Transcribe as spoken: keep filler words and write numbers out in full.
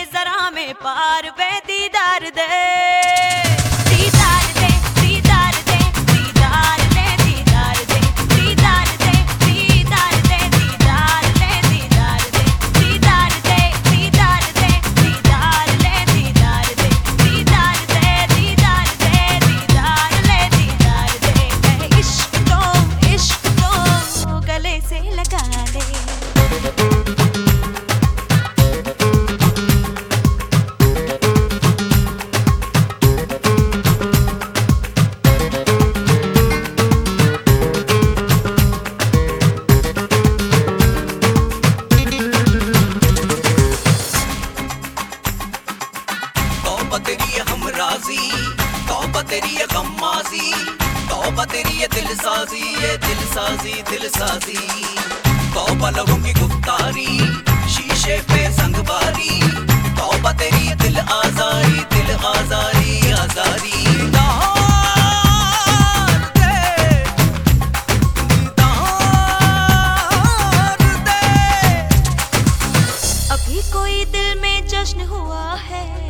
जरा में पार वे दीदार दे, दीदार दे, दीदार दे, दीदार दे, दीदार दे, दीदार दे, दीदार दे, दीदार दे, दीदार दे, दीदार दे, दीदार दे, दीदार ले, दीदार दे, दीदार दे, दीदार दे, दीदार ले, दीदार दे। इश्क तो इश्क तो गले से लगा ले। तेरी हमराजी तौबा तेरी गम्माजी, तौबा तेरी दिल साजी, ये दिल साजी दिल साजी, तौबा लोगों की गुफ्तारी शीशे पे संगवारी, तौबा तेरी दिल आजारी दिल आजारी आजारी। अभी कोई दिल में जश्न हुआ है,